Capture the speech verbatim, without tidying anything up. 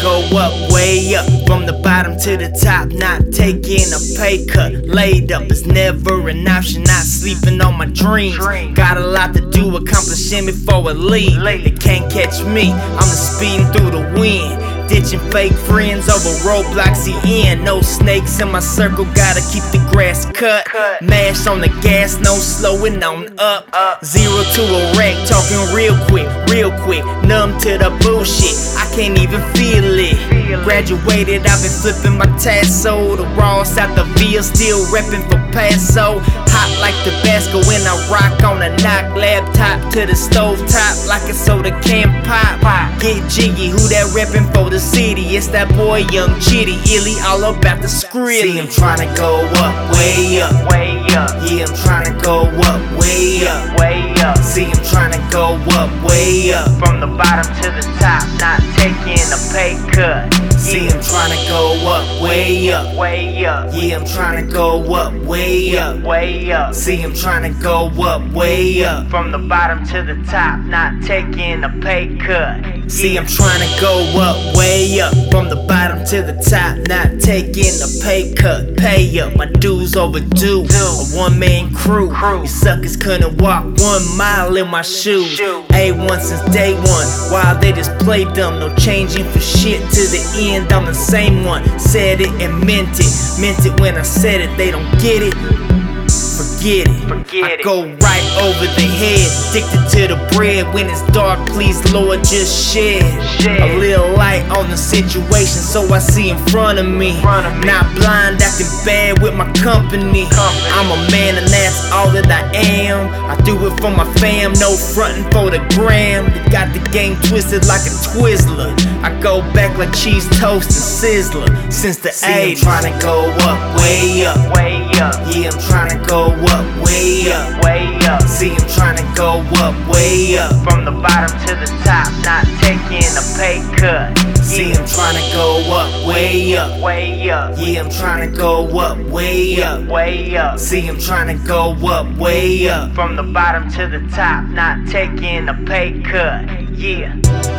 go up, way up. From the bottom to the top, not taking a pay cut. Laid up is never an option, not sleeping on my dreams. Got a lot to do, accomplishing before I leave. They can't catch me, I'm just speeding through the wind. Ditching fake friends over roadblocks, the end. No snakes in my circle, gotta keep the grass cut. Mash on the gas, no slowing on up. Zero to a wreck, talking real quick, real quick. Numb to the bullshit, I can't even feel it. Graduated, I've been flipping my tasso. The Ross out the field, still reppin' for Paso. Hot like Tabasco when I rock on a knock. Laptop to the stove top, like a soda can pop. Get jiggy, who that reppin' for the city? It's that boy Young Chitty, illy, all about the script. See, I'm tryna go up, way up, way up. Yeah, I'm tryna go up, way up, way up. See, I'm tryna go up, way up. From the bottom to the top, not taking a pay cut. See, I'm tryna go up, way up, way up. Yeah, I'm tryna go up, way up, way up. See, I'm tryna go up, way up. From the bottom to the top, not taking a pay cut. See, I'm tryna go up, way up. From the bottom to the top, not taking a pay cut. Pay up, my dues overdue. A one-man crew, you suckers couldn't walk one mile in my shoes. A one since day one, while they just play dumb. No changing for shit to the end, I'm the same one. Said it and meant it, meant it when I said it. They don't get it, forget it. Forget I go right over the head, addicted to the bread. When it's dark, please Lord, just shed a little light on the situation, so I see in front of me. Not blind, acting bad with my company. I'm a man and that's all that I am. I do it for my fam, no frontin' for the gram. They got the game twisted like a Twizzler. I go back like cheese toast and Sizzler since the eighties. I'm tryna go up, way up, way up. Yeah, I'm tryna go up, way up, way up. See, I'm tryna go up, way up. From the bottom to the top, not taking a pay cut. See, I'm tryna go up, way up, way up. Yeah, I'm tryna go up, way up, way up. See, I'm tryna go up, way up. From the bottom to the top, not taking a pay cut. Yeah.